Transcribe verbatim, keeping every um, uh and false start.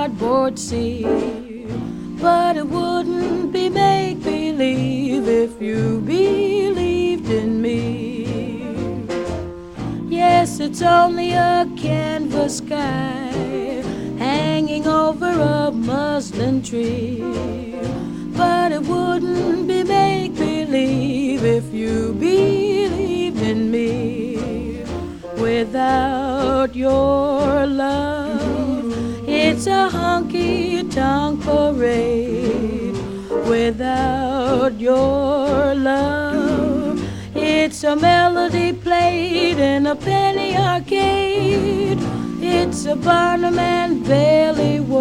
cardboard sea. But it wouldn't be make-believe if you believed in me. Yes, it's only a canvas sky hanging over a muslin tree. But it wouldn't be make-believe if you believed in me. Without your love, it's a honky-tonk parade. Without your love, it's a melody played in a penny arcade. It's a Barnum and Bailey world.